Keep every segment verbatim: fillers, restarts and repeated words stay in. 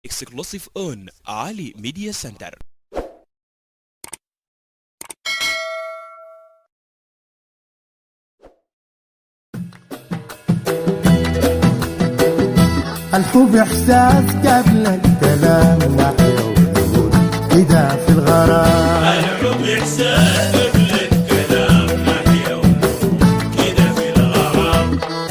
Exclusive on Ali Media Center. الحب إحساس قبل الكلام نحيا ونقول كده في الغرام. الحب إحساس قبل الكلام نحيا ونقول كده في الغرام.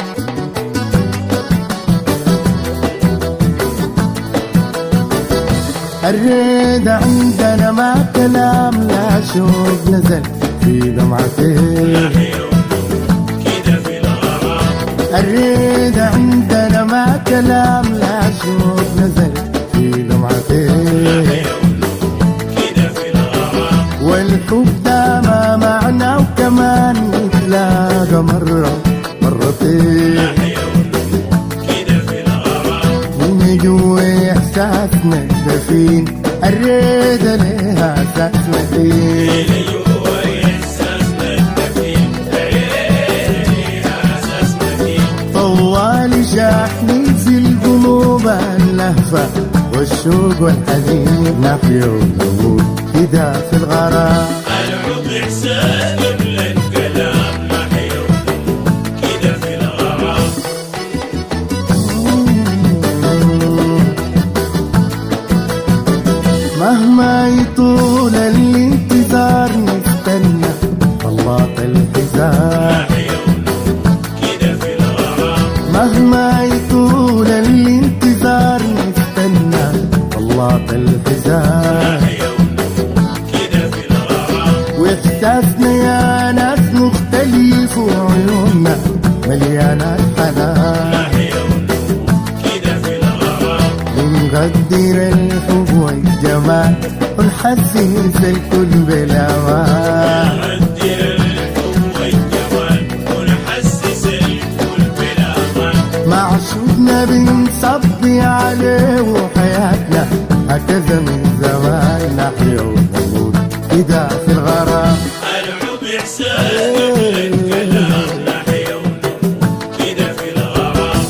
الرضا عندنا ما كلام لا شوق نزل في دمعتين نحيا ونقول كده في الغرام. الرضا عندنا ما كلام لا شوق نزل في دمعتين نحيا ونقول كده في الغرام. والحب ده ما معنى وكمان نتلاقى مرة مرتين نحيا ونقول كده في الغرام. من جوا إحساسنا الدفين الرضا لها أساس متين. اللي جوا إحساسنا الدفين ليها أساس متين. طوال شاحني في القلوب اللهفة والشوق والحزين نحيا ونقول كده في الغرام. الحب إحساس قبل الكلام نحيا ونقول كده في الغرام. مهما يطول الانتظار نستنى طلات الحزان. نحيا ونقول كده في الغرام. مهما يطول الانتظار نستنى طلات الحزان. نحيا ونقول كده في الغرام. واحساسنا يا ناس مختلف وعيوننا مليانة حنان. نحيا ونقول كده في الغرام. بنقدر الحب والجمال ونحسس الكل بالامان. نقدر الحب والجمال ونحسس الكل بالأمان. معشوقنا بنصبي عليه وحياتنا هكذا من زمان نحيا ونقول كده في الغرام. الحب إحساس قبل الكلام نحيا ونقول كده في الغرام.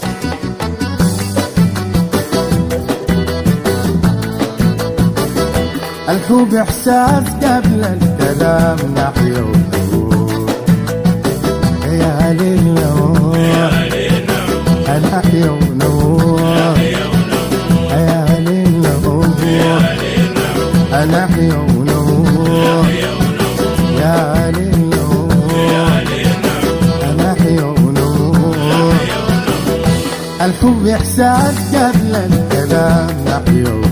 الحب إحساس قبل الكلام نحيا ونقول يا ليل نور نحيا ونقول يا ليل نور نحيا ونقول يا ليل نور نحيا ونقول. الحب إحساس قبل الكلام نحيا ونقول